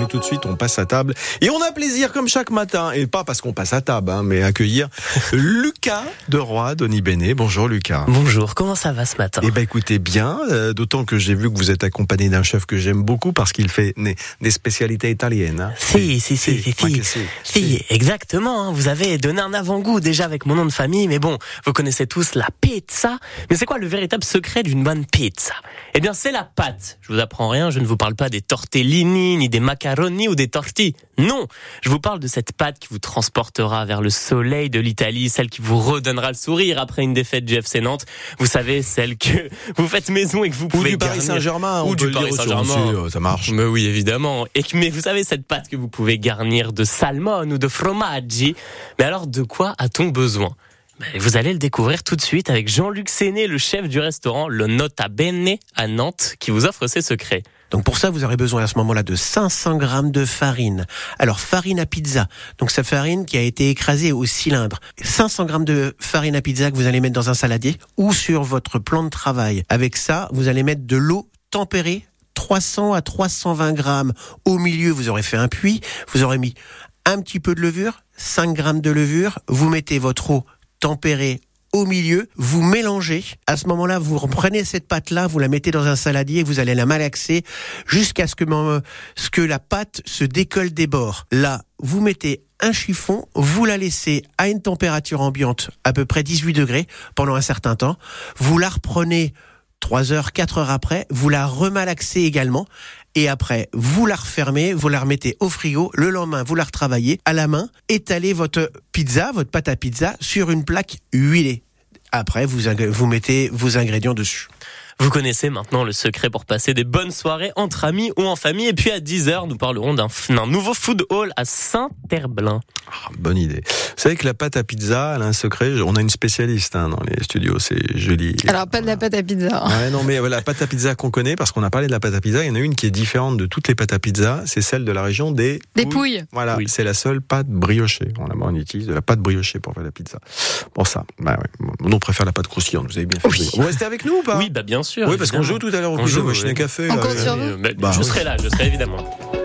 tout de suite, on passe à table. Et on a plaisir comme chaque matin, et pas parce qu'on passe à table, mais accueillir Lucas de Roy d'Onibene. Bonjour Lucas. Bonjour, comment ça va ce matin ? Eh ben écoutez bien, d'autant que j'ai vu que vous êtes accompagné d'un chef que j'aime beaucoup parce qu'il fait des spécialités italiennes. Hein. Si, exactement. Vous avez donné un avant-goût déjà avec mon nom de famille, mais bon, vous connaissez tous la pizza. Mais c'est quoi le véritable secret d'une bonne pizza ? Eh bien, c'est la pâte. Je vous apprends rien, je ne vous parle pas des tortellini, ni des macaroni ou des tortillas. Non, je vous parle de cette pâte qui vous transportera vers le soleil de l'Italie, celle qui vous redonnera le sourire après une défaite du FC Nantes. Vous savez, celle que vous faites maison et que vous pouvez garnir. Ou du Paris Saint-Germain. Ou du Paris Saint-Germain. Ça marche. Mais oui, évidemment. Mais vous savez, cette pâte que vous pouvez garnir de salmon ou de fromaggi. Mais alors, de quoi a-t-on besoin ? Vous allez le découvrir tout de suite avec Jean-Luc Séné, le chef du restaurant Le Nota Bene à Nantes, qui vous offre ses secrets. Donc pour ça, vous aurez besoin à ce moment-là de 500 grammes de farine. Alors farine à pizza, donc cette farine qui a été écrasée au cylindre. 500 grammes de farine à pizza que vous allez mettre dans un saladier ou sur votre plan de travail. Avec ça, vous allez mettre de l'eau tempérée, 300 à 320 grammes. Au milieu, vous aurez fait un puits, vous aurez mis un petit peu de levure, 5 grammes de levure, vous mettez votre eau tempérée au milieu, vous mélangez. À ce moment-là, vous reprenez cette pâte-là, vous la mettez dans un saladier, vous allez la malaxer jusqu'à ce que la pâte se décolle des bords. Là, vous mettez un chiffon, vous la laissez à une température ambiante, à peu près 18 degrés, pendant un certain temps. Vous la reprenez 3 heures, 4 heures après, vous la remalaxez également. Et après, vous la refermez, vous la remettez au frigo. Le lendemain, vous la retravaillez à la main. Étalez votre pâte à pizza sur une plaque huilée. Après, vous mettez vos ingrédients dessus. Vous connaissez maintenant le secret pour passer des bonnes soirées entre amis ou en famille. Et puis à 10h, nous parlerons d'un nouveau food hall à Saint-Herblain. Bonne idée. Vous savez que la pâte à pizza, elle a un secret. On a une spécialiste dans les studios, c'est Julie. Alors pas de la pâte à pizza. Ouais, non, mais la pâte à pizza qu'on connaît, parce qu'on a parlé de la pâte à pizza, il y en a une qui est différente de toutes les pâtes à pizza. C'est celle de la région des Pouilles. Voilà, oui. C'est la seule pâte briochée. On utilise de la pâte briochée pour faire la pizza. Pour ça, on préfère la pâte croustillante. Vous avez bien fait. Oui. Vous restez avec nous ou pas ? Oui, bien sûr. Oui, parce qu'on joue tout à l'heure au quiz de machine à café. On compte sur vous. Je serai là, évidemment.